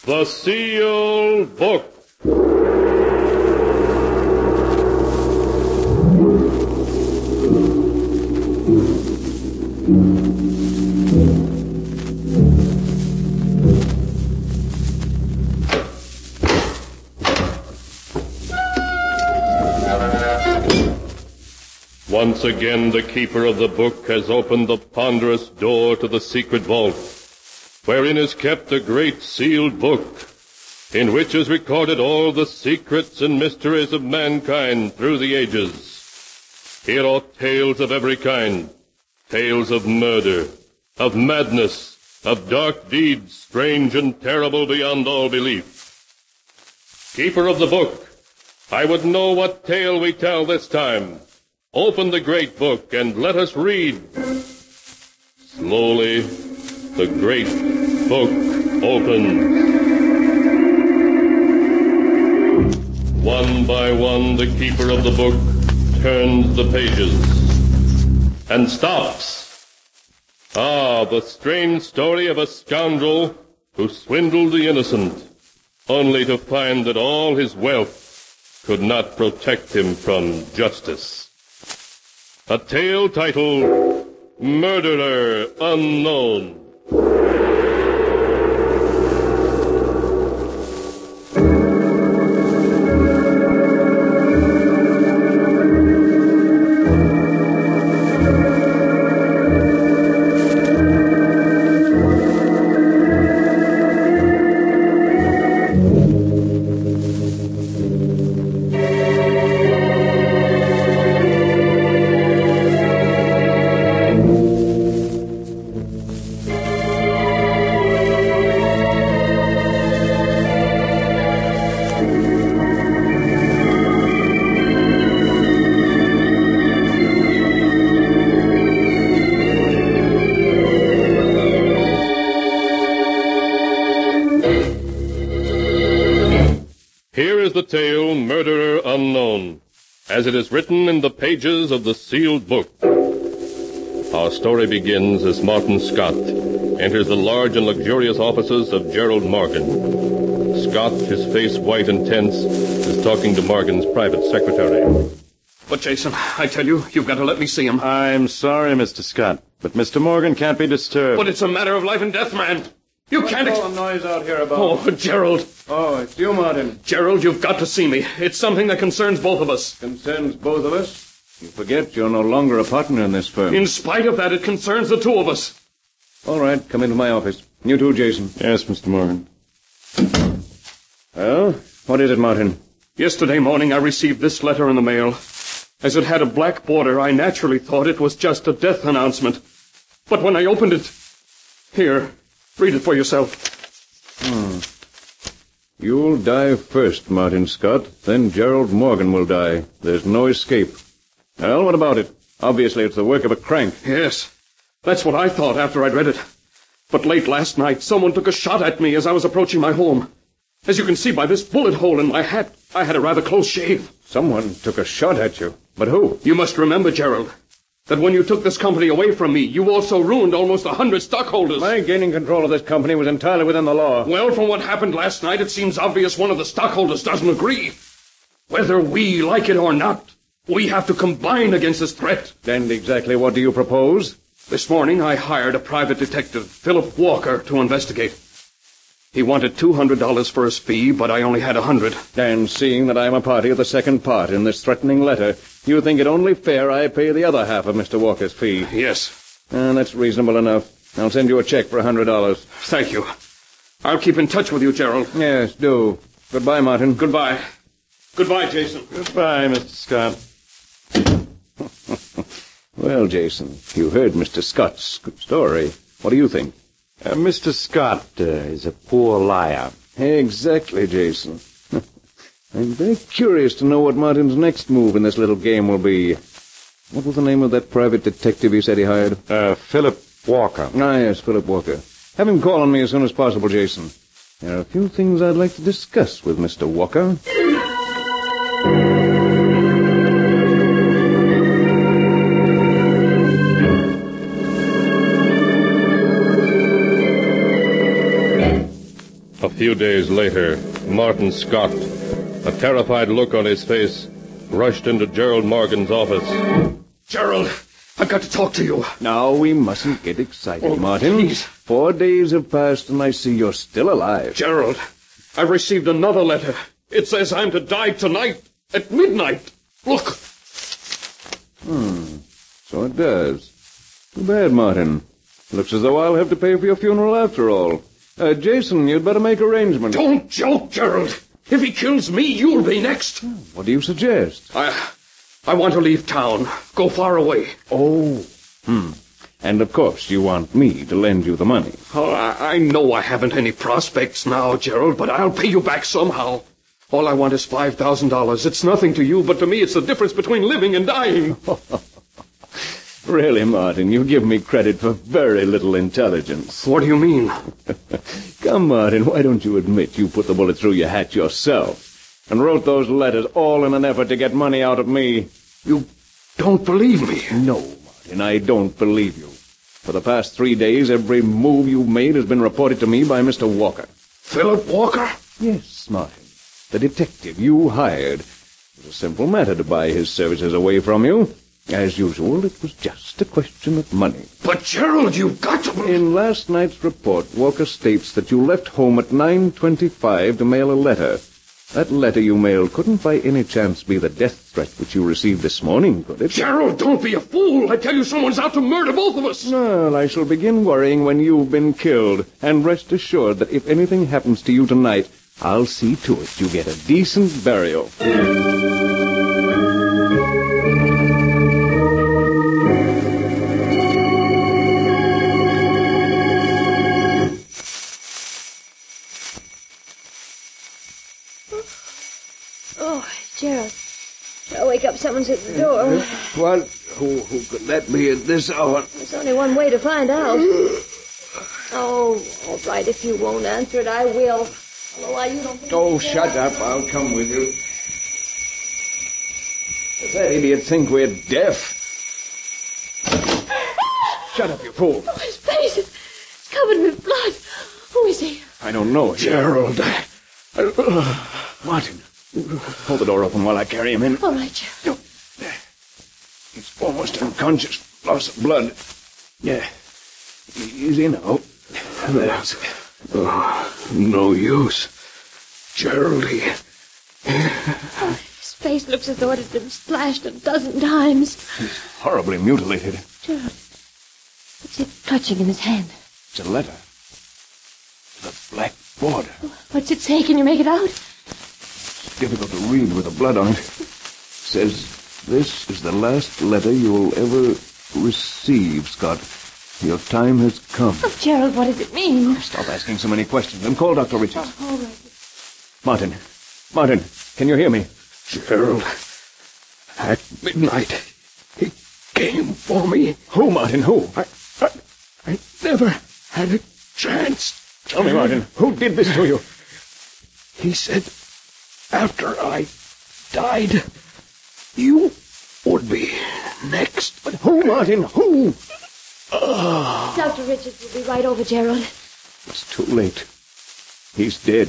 The Sealed Book. Once again, the keeper of the book has opened the ponderous door to the secret vault, wherein is kept a great sealed book, in which is recorded all the secrets and mysteries of mankind through the ages. Here are tales of every kind, tales of murder, of madness, of dark deeds, strange and terrible beyond all belief. Keeper of the book, I would know what tale we tell this time. Open the great book and let us read. Slowly, the great book opens. One by one, the keeper of the book turns the pages and stops. Ah, the strange story of a scoundrel who swindled the innocent, only to find that all his wealth could not protect him from justice. A tale titled Murderer Unknown. Here is the tale, Murderer Unknown, as it is written in the pages of the sealed book. Our story begins as Martin Scott enters the large and luxurious offices of Gerald Morgan. Scott, his face white and tense, is talking to Morgan's private secretary. But, Jason, I tell you, you've got to let me see him. I'm sorry, Mr. Scott, but Mr. Morgan can't be disturbed. But it's a matter of life and death, man. You can't... What's all the noise out here about? Oh, Gerald. Oh, it's you, Martin. Gerald, you've got to see me. It's something that concerns both of us. Concerns both of us? You forget you're no longer a partner in this firm. In spite of that, it concerns the two of us. All right, come into my office. You too, Jason. Yes, Mr. Morgan. Well, what is it, Martin? Yesterday morning, I received this letter in the mail. As it had a black border, I naturally thought it was just a death announcement. But when I opened it... Here, read it for yourself. You'll die first, Martin Scott. Then Gerald Morgan will die. There's no escape. Well, what about it? Obviously, it's the work of a crank. Yes, that's what I thought after I'd read it. But late last night, someone took a shot at me as I was approaching my home. As you can see by this bullet hole in my hat, I had a rather close shave. Someone took a shot at you. But who? You must remember, Gerald, that when you took this company away from me, you also ruined almost 100 stockholders. My gaining control of this company was entirely within the law. Well, from what happened last night, it seems obvious one of the stockholders doesn't agree. Whether we like it or not, we have to combine against this threat. And exactly what do you propose? This morning, I hired a private detective, Philip Walker, to investigate. He wanted $200 for his fee, but I only had $100. And seeing that I am a party of the second part in this threatening letter, you think it only fair I pay the other half of Mr. Walker's fee? Yes. That's reasonable enough. I'll send you a check for $100. Thank you. I'll keep in touch with you, Gerald. Yes, do. Goodbye, Martin. Goodbye. Goodbye, Jason. Goodbye, Mr. Scott. Well, Jason, you heard Mr. Scott's story. What do you think? Mr. Scott is a poor liar. Exactly, Jason. I'm very curious to know what Martin's next move in this little game will be. What was the name of that private detective he said he hired? Philip Walker. Ah, yes, Philip Walker. Have him call on me as soon as possible, Jason. There are a few things I'd like to discuss with Mr. Walker. A few days later, Martin Scott, a terrified look on his face, rushed into Gerald Morgan's office. Gerald, I've got to talk to you. Now, we mustn't get excited, Martin. Please. 4 days have passed, and I see you're still alive. Gerald, I've received another letter. It says I'm to die tonight at midnight. Look. So it does. Too bad, Martin. Looks as though I'll have to pay for your funeral after all. Jason, you'd better make arrangements. Don't joke, Gerald. If he kills me, you'll be next. What do you suggest? I want to leave town. Go far away. Oh. And of course you want me to lend you the money. Oh, I know I haven't any prospects now, Gerald, but I'll pay you back somehow. All I want is $5,000. It's nothing to you, but to me it's the difference between living and dying. Really, Martin, you give me credit for very little intelligence. What do you mean? Come, Martin, why don't you admit you put the bullet through your hat yourself and wrote those letters all in an effort to get money out of me? You don't believe me? No, Martin, I don't believe you. For the past 3 days, every move you've made has been reported to me by Mr. Walker. Philip Walker? Yes, Martin. The detective you hired. It was a simple matter to buy his services away from you. As usual, it was just a question of money. But, Gerald, you've got to... In last night's report, Walker states that you left home at 9:25 to mail a letter. That letter you mailed couldn't by any chance be the death threat which you received this morning, could it? Gerald, don't be a fool. I tell you, someone's out to murder both of us. Well, I shall begin worrying when you've been killed. And rest assured that if anything happens to you tonight, I'll see to it you get a decent burial. Oh, Gerald. I'll wake up. Someone's at the door. What? Who could that be at this hour? There's only one way to find out. Oh, all right. If you won't answer it, I will. Although why you don't think... Oh, shut up. I'll come with you. Does that idiot think we're deaf? Shut up, you fool. Oh, his face is covered with blood. Who is he? I don't know. Gerald. Martin, hold the door open while I carry him in. All right, Gerald. He's almost unconscious. Loss of blood. Yeah. Easy now. There's... No use. Geraldie. His face looks as though it had been splashed a dozen times. He's horribly mutilated. Gerald, what's he clutching in his hand? It's a letter. The black border. What's it say? Can you make it out? It's difficult to read with the blood on it. It says, "This is the last letter you'll ever receive, Scott. Your time has come." Oh, Gerald, what does it mean? Stop asking so many questions and call Dr. Richards. Oh, all right. Martin, can you hear me? Gerald. At midnight, he came for me. Who, Martin, who? I never had a chance. Tell me, Martin, who did this to you? He said after I died, you would be next. But who, Martin, who? Dr. Richards will be right over, Gerald. It's too late. He's dead.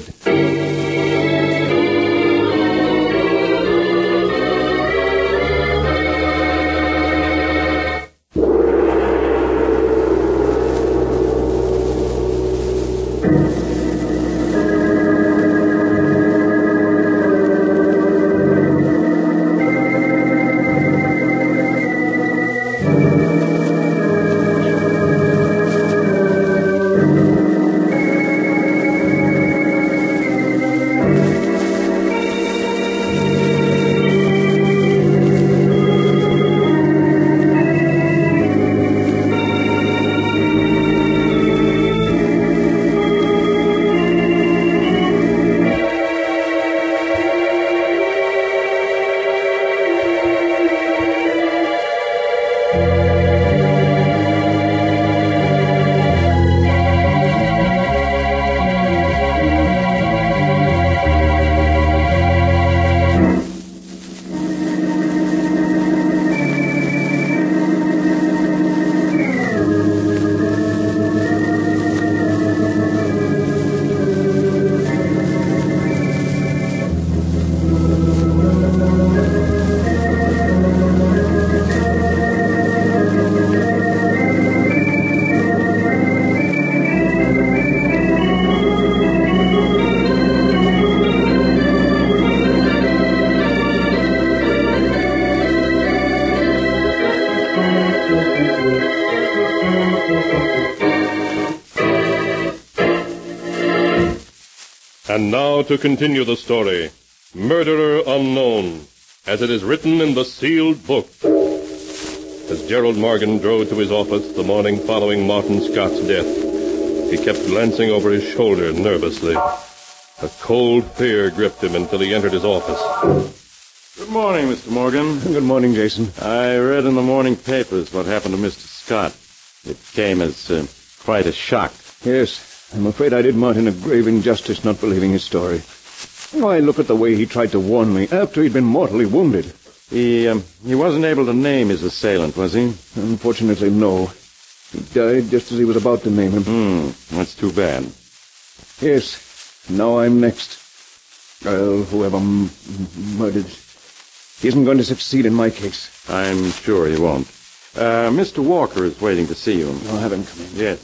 And now to continue the story. Murderer Unknown, as it is written in the sealed book. As Gerald Morgan drove to his office the morning following Martin Scott's death, he kept glancing over his shoulder nervously. A cold fear gripped him until he entered his office. Good morning, Mr. Morgan. Good morning, Jason. I read in the morning papers what happened to Mr. Scott. It came as quite a shock. Yes, I'm afraid I did Martin a grave injustice not believing his story. Why, look at the way he tried to warn me after he'd been mortally wounded. He wasn't able to name his assailant, was he? Unfortunately, no. He died just as he was about to name him. That's too bad. Yes, now I'm next. Well, whoever murdered... He isn't going to succeed in my case. I'm sure he won't. Mr. Walker is waiting to see you. I'll have him come in. Yes.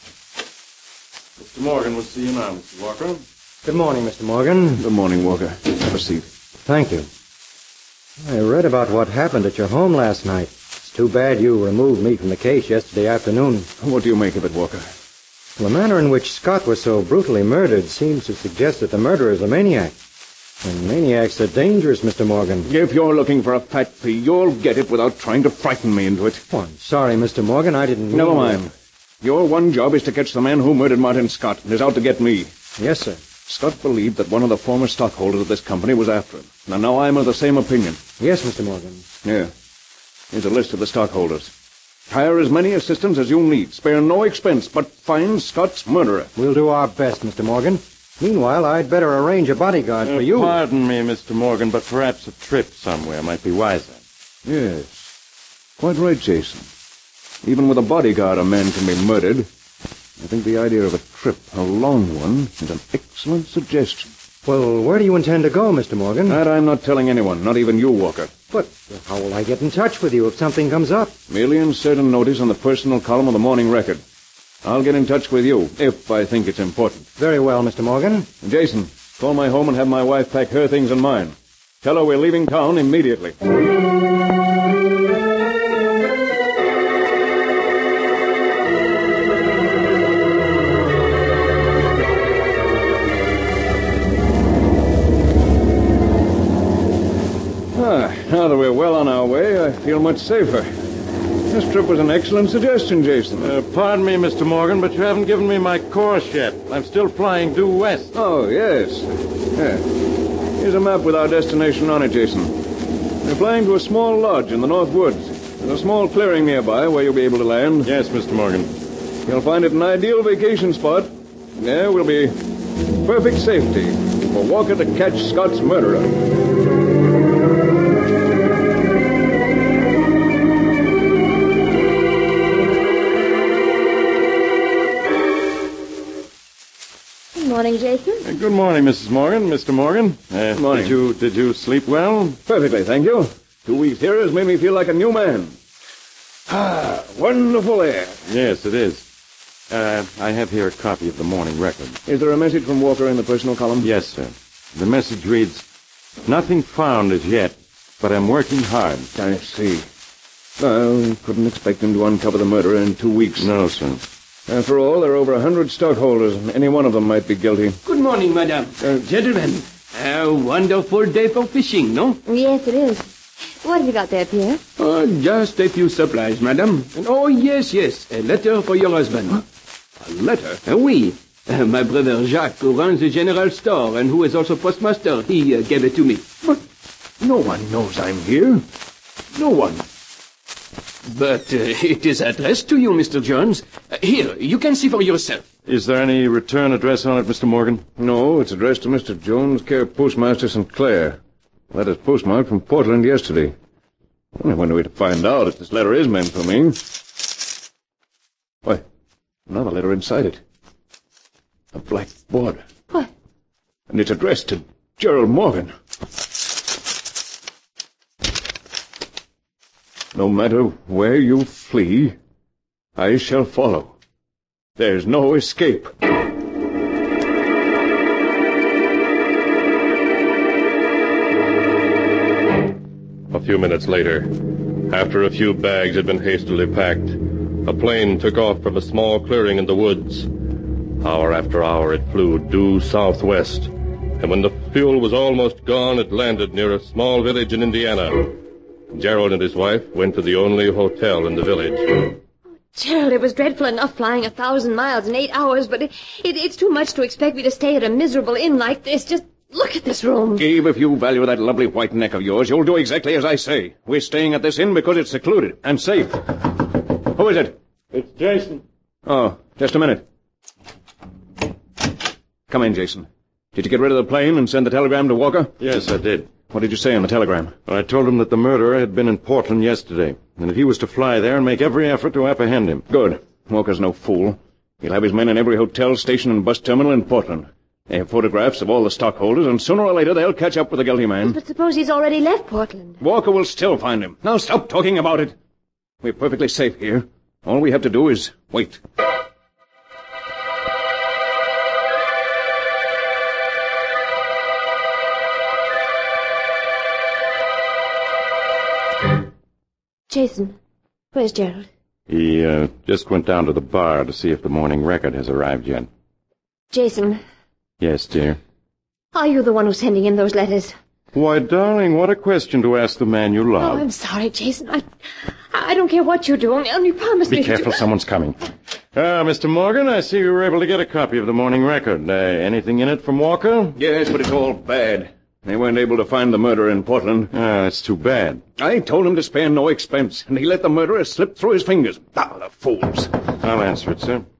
Mr. Morgan will see you now, Mr. Walker. Good morning, Mr. Morgan. Good morning, Walker. Have a seat. Thank you. I read about what happened at your home last night. It's too bad you removed me from the case yesterday afternoon. What do you make of it, Walker? The manner in which Scott was so brutally murdered seems to suggest that the murderer is a maniac. And maniacs are dangerous, Mr. Morgan. If you're looking for a fat fee, you'll get it without trying to frighten me into it. Oh, I'm sorry, Mr. Morgan. I didn't mean... Never mind. Your one job is to catch the man who murdered Martin Scott and is out to get me. Yes, sir. Scott believed that one of the former stockholders of this company was after him. And now I'm of the same opinion. Yes, Mr. Morgan. Here. Here's a list of the stockholders. Hire as many assistants as you need. Spare no expense, but find Scott's murderer. We'll do our best, Mr. Morgan. Meanwhile, I'd better arrange a bodyguard for you. Pardon me, Mr. Morgan, but perhaps a trip somewhere might be wiser. Yes. Quite right, Jason. Even with a bodyguard, a man can be murdered. I think the idea of a trip, a long one, is an excellent suggestion. Well, where do you intend to go, Mr. Morgan? That I'm not telling anyone, not even you, Walker. But how will I get in touch with you if something comes up? Merely insert a notice on the personal column of the Morning Record. I'll get in touch with you, if I think it's important. Very well, Mr. Morgan. Jason, call my home and have my wife pack her things and mine. Tell her we're leaving town immediately. Now that we're well on our way, I feel much safer. This trip was an excellent suggestion, Jason. Pardon me, Mr. Morgan, but you haven't given me my course yet. I'm still flying due west. Oh, yes. Yeah. Here's a map with our destination on it, Jason. We're flying to a small lodge in the North Woods. There's a small clearing nearby where you'll be able to land. Yes, Mr. Morgan. You'll find it an ideal vacation spot. There will be perfect safety for Walker to catch Scott's murderer. Good morning, Jason. Good morning, Mrs. Morgan. Mr. Morgan. Good morning. Did you sleep well? Perfectly, thank you. 2 weeks here has made me feel like a new man. Ah, wonderful air. Yes, it is. I have here a copy of the Morning Record. Is there a message from Walker in the personal column? Yes, sir. The message reads, "Nothing found as yet, but I'm working hard." I see. Well, couldn't expect him to uncover the murderer in 2 weeks. No, sir. After all, there are over 100 stockholders, and any one of them might be guilty. Good morning, madam. Gentlemen, a wonderful day for fishing, no? Yes, it is. What have you got there, Pierre? Just a few supplies, madam. And yes, a letter for your husband. A letter? Oui. My brother Jacques, who runs the general store and who is also postmaster, he gave it to me. But no one knows I'm here. No one. But it is addressed to you, Mr. Jones. Here, you can see for yourself. Is there any return address on it, Mr. Morgan? No, it's addressed to Mr. Jones, care Postmaster St. Clair. Letter's postmarked from Portland yesterday. Only when are we to find out if this letter is meant for me? Why, another letter inside it. A black border. What? And it's addressed to Gerald Morgan. No matter where you flee, I shall follow. There's no escape. A few minutes later, After a few bags had been hastily packed, a plane took off from a small clearing in the woods. Hour after hour it flew due southwest, and when the fuel was almost gone, it landed near a small village in Indiana. Gerald and his wife went to the only hotel in the village. Gerald, it was dreadful enough flying 1,000 miles in 8 hours, but it's too much to expect me to stay at a miserable inn like this. Just look at this room. Gabe, if you value that lovely white neck of yours, you'll do exactly as I say. We're staying at this inn because it's secluded and safe. Who is it? It's Jason. Oh, just a minute. Come in, Jason. Did you get rid of the plane and send the telegram to Walker? Yes, I did. What did you say on the telegram? Well, I told him that the murderer had been in Portland yesterday, and that he was to fly there and make every effort to apprehend him. Good. Walker's no fool. He'll have his men in every hotel, station, and bus terminal in Portland. They have photographs of all the stockholders, and sooner or later they'll catch up with the guilty man. But suppose he's already left Portland. Walker will still find him. Now stop talking about it. We're perfectly safe here. All we have to do is wait. Jason, where's Gerald? He just went down to the bar to see if the morning record has arrived yet. Jason, Yes, dear. are you the one who's sending in those letters? Why, darling, what a question to ask the man you Oh, love. I'm sorry, Jason. I don't care what you're doing. Only promise me Be careful, someone's coming. Mr. Morgan, I see you were able to get a copy of the morning record. Anything in it from Walker? Yes, but it's all bad. They weren't able to find the murderer in Portland. That's too bad. I told him to spare no expense, and he let the murderer slip through his fingers. Ah, the fools. I'll answer it, sir.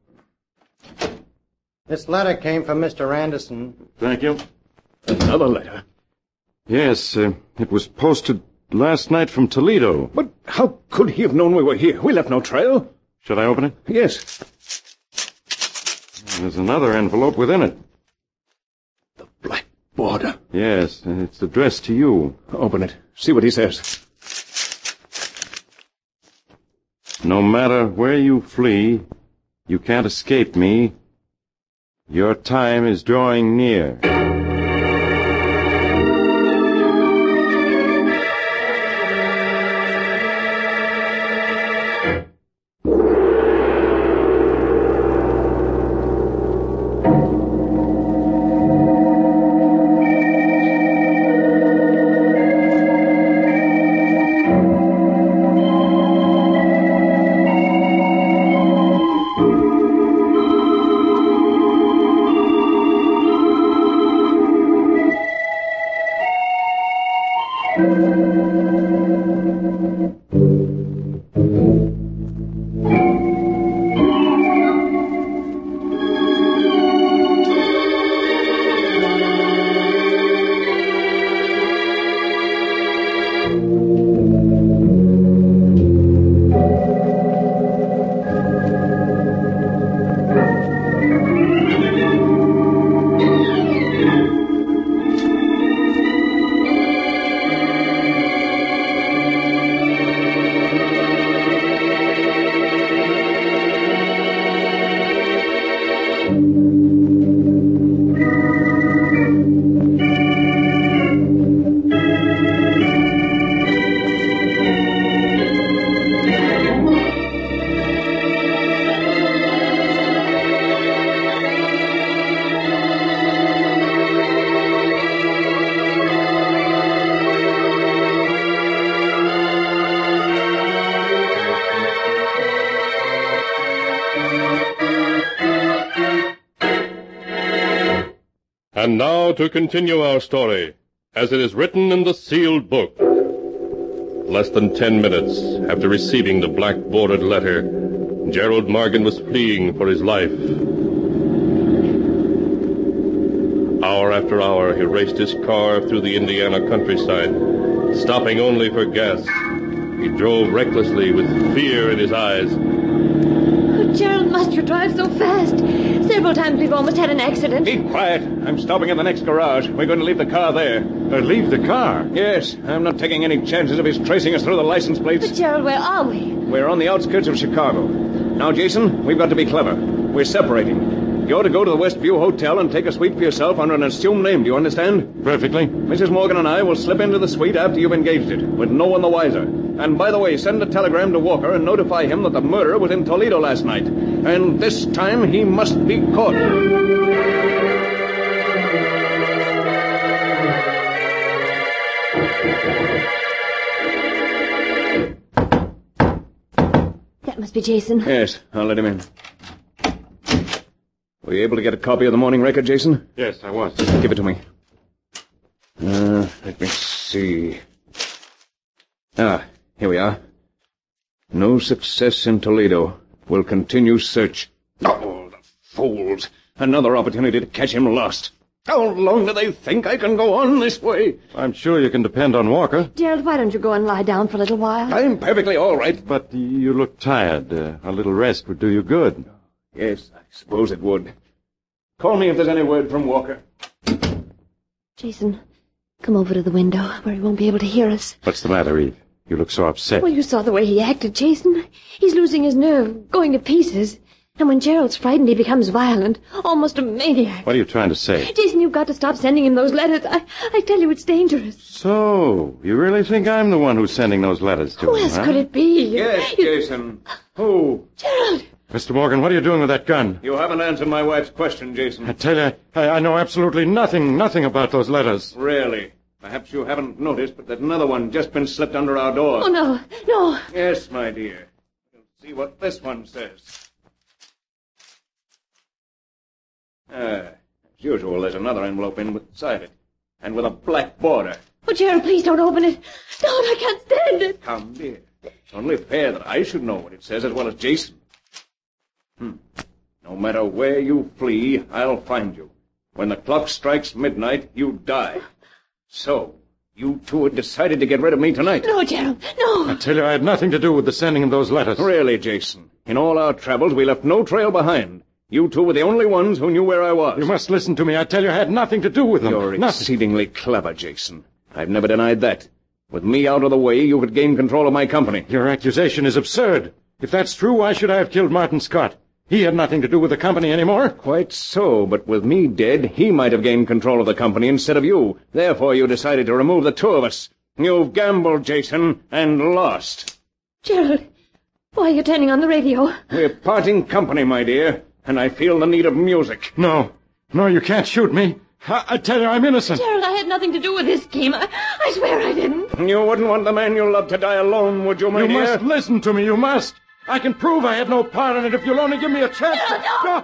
This letter came from Mr. Anderson. Thank you. Another letter. Yes, it was posted last night from Toledo. But how could he have known we were here? We left no trail. Should I open it? Yes. There's another envelope within it. The black border. Yes, it's addressed to you. Open it. See what he says. No matter where you flee, you can't escape me. Your time is drawing near. And now to continue our story, as it is written in the sealed book. Less than 10 minutes after receiving the black-bordered letter, Gerald Morgan was fleeing for his life. Hour after hour, he raced his car through the Indiana countryside, stopping only for gas. He drove recklessly with fear in his eyes. Oh, Gerald, must you drive so fast? Several times we've almost had an accident. Keep quiet. I'm stopping in the next garage. We're going to leave the car there. Leave the car? Yes, I'm not taking any chances of his tracing us through the license plates. But, Gerald, where are we? We're on the outskirts of Chicago. Now, Jason, we've got to be clever. We're separating. You're to go to the Westview Hotel and take a suite for yourself under an assumed name. Do you understand? Perfectly. Mrs. Morgan and I will slip into the suite after you've engaged it, with no one the wiser. And by the way, send a telegram to Walker and notify him that the murderer was in Toledo last night. And this time he must be caught. That must be Jason. Yes, I'll let him in. Were you able to get a copy of the morning record, Jason? Yes, I was. Give it to me. Let me see. Here we are. No success in Toledo. Will continue search. Oh, the fools. Another opportunity to catch him lost. How long do they think I can go on this way? I'm sure you can depend on Walker. Gerald, why don't you go and lie down for a little while? I'm perfectly all right. But you look tired. A little rest would do you good. Yes, I suppose it would. Call me if there's any word from Walker. Jason, come over to the window where he won't be able to hear us. What's the matter, Eve? You look so upset. Well, you saw the way he acted, Jason. He's losing his nerve, going to pieces. And when Gerald's frightened, he becomes violent, almost a maniac. What are you trying to say? Jason, you've got to stop sending him those letters. I tell you, it's dangerous. So, you really think I'm the one who's sending those letters to him, Who else huh? could it be? Yes, Jason. Who? Gerald! Mr. Morgan, what are you doing with that gun? You haven't answered my wife's question, Jason. I tell you, I know absolutely nothing about those letters. Really? Perhaps you haven't noticed, but there's another one just been slipped under our door. Oh, no. Yes, my dear. You'll see what this one says. As usual, there's another envelope inside it, and with a black border. Oh, Gerald, please don't open it. Don't, I can't stand it. Come, dear. It's only fair that I should know what it says as well as Jason. No matter where you flee, I'll find you. When the clock strikes midnight, you die. So, you two had decided to get rid of me tonight. No, Gerald, no. I tell you, I had nothing to do with the sending of those letters. Really, Jason. In all our travels, we left no trail behind. You two were the only ones who knew where I was. You must listen to me. I tell you, I had nothing to do with them. You're nothing. exceedingly clever, Jason. I've never denied that. With me out of the way, you could gain control of my company. Your accusation is absurd. If that's true, why should I have killed Martin Scott? He had nothing to do with the company anymore. Quite so, but with me dead, he might have gained control of the company instead of you. Therefore, you decided to remove the two of us. You've gambled, Jason, and lost. Gerald, why are you turning on the radio? We're parting company, my dear, and I feel the need of music. No, you can't shoot me. I tell you, I'm innocent. Gerald, I had nothing to do with this scheme. I swear I didn't. You wouldn't want the man you love to die alone, would you, my dear? You must listen to me, you must. I can prove I had no part in it if you'll only give me a chance. No.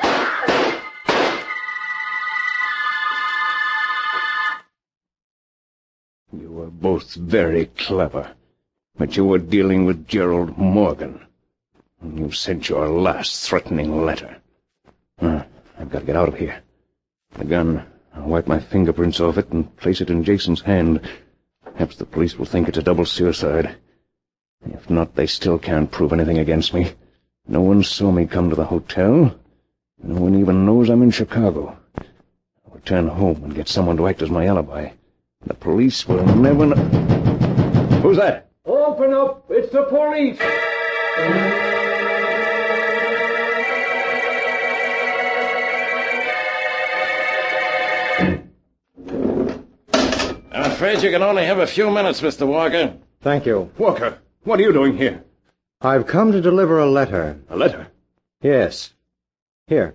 You were both very clever, but you were dealing with Gerald Morgan. You sent your last threatening letter. I've got to get out of here. The gun, I'll wipe my fingerprints off it and place it in Jason's hand. Perhaps the police will think it's a double suicide. If not, they still can't prove anything against me. No one saw me come to the hotel. No one even knows I'm in Chicago. I'll return home and get someone to act as my alibi. The police will never know... Who's that? Open up! It's the police! I'm afraid you can only have a few minutes, Mr. Walker. Thank you. Walker, what are you doing here? I've come to deliver a letter. A letter? Yes. Here.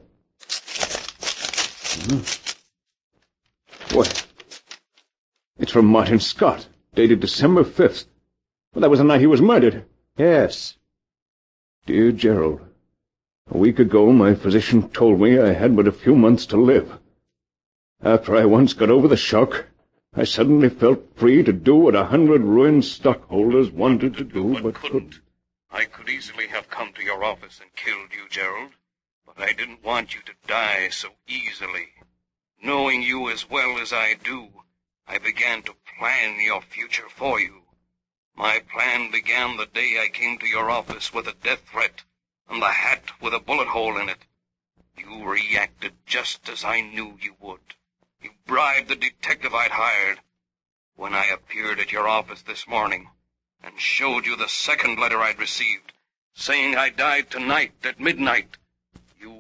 What? It's from Martin Scott, dated December 5th. Well, that was the night he was murdered. Yes. Dear Gerald, a week ago my physician told me I had but a few months to live. After I once got over the shock, I suddenly felt free to do what 100 ruined stockholders wanted to do, but couldn't. I could easily have come to your office and killed you, Gerald, but I didn't want you to die so easily. Knowing you as well as I do, I began to plan your future for you. My plan began the day I came to your office with a death threat and the hat with a bullet hole in it. You reacted just as I knew you would. You bribed the detective I'd hired. When I appeared at your office this morning and showed you the second letter I'd received, saying I died tonight at midnight, you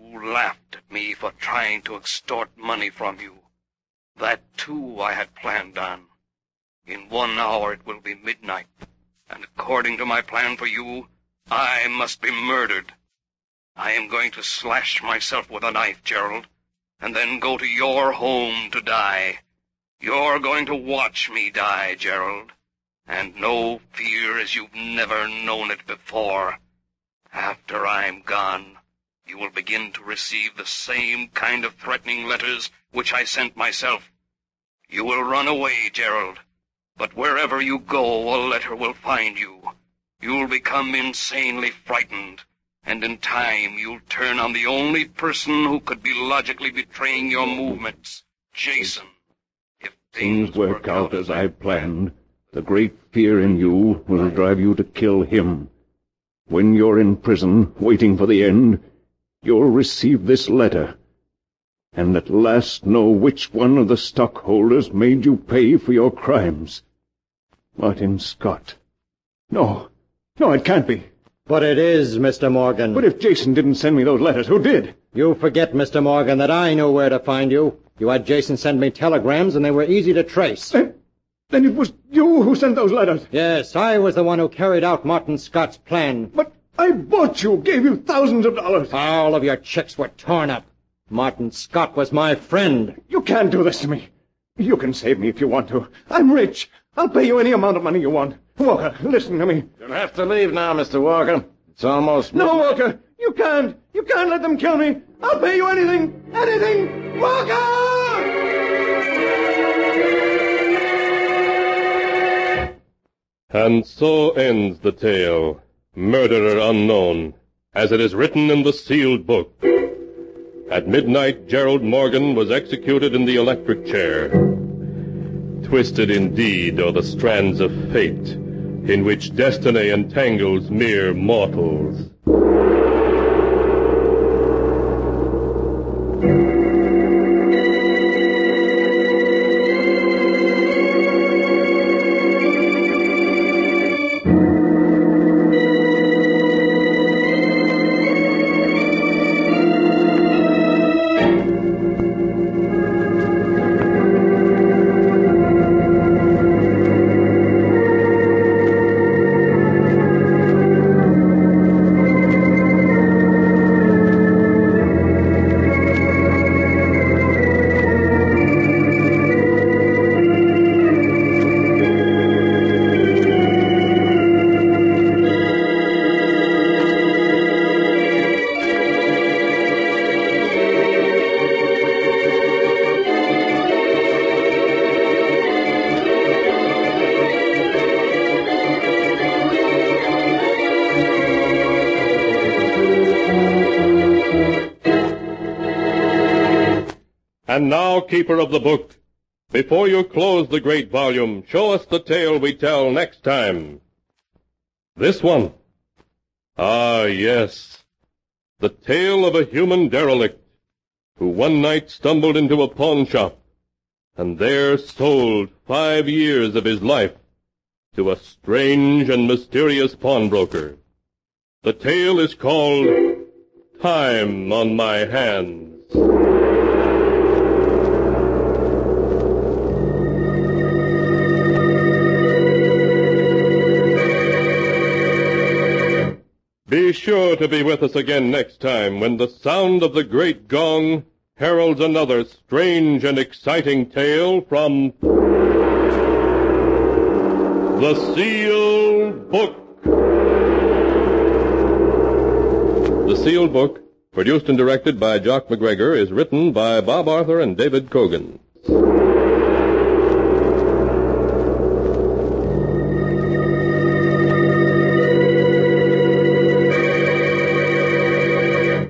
laughed at me for trying to extort money from you. That, too, I had planned on. In 1 hour it will be midnight, and according to my plan for you, I must be murdered. I am going to slash myself with a knife, Gerald, and then go to your home to die. You're going to watch me die, Gerald, and know fear as you've never known it before. After I'm gone, you will begin to receive the same kind of threatening letters which I sent myself. You will run away, Gerald, but wherever you go, a letter will find you. You'll become insanely frightened, and in time you'll turn on the only person who could be logically betraying your movements, Jason. If Things work out as I planned, the great fear in you will drive you to kill him. When you're in prison, waiting for the end, you'll receive this letter, and at last know which one of the stockholders made you pay for your crimes. Martin Scott. No, it can't be. But it is, Mr. Morgan. But if Jason didn't send me those letters, who did? You forget, Mr. Morgan, that I knew where to find you. You had Jason send me telegrams, and they were easy to trace. Then it was you who sent those letters. Yes, I was the one who carried out Martin Scott's plan. But I bought you, gave you thousands of dollars. All of your checks were torn up. Martin Scott was my friend. You can't do this to me. You can save me if you want to. I'm rich. I'll pay you any amount of money you want. Walker, listen to me. You'll have to leave now, Mr. Walker. It's almost... No, Walker, you can't. You can't let them kill me. I'll pay you anything. Anything. Walker! And so ends the tale, Murderer Unknown, as it is written in the sealed book. At midnight, Gerald Morgan was executed in the electric chair. Twisted indeed are the strands of fate, in which destiny entangles mere mortals. And now, keeper of the book, before you close the great volume, show us the tale we tell next time. This one. Ah, yes. The tale of a human derelict who one night stumbled into a pawn shop and there sold 5 years of his life to a strange and mysterious pawnbroker. The tale is called Time on My Hands. Be sure to be with us again next time when the sound of the great gong heralds another strange and exciting tale from The Sealed Book. The Sealed Book, produced and directed by Jock McGregor, is written by Bob Arthur and David Cogan.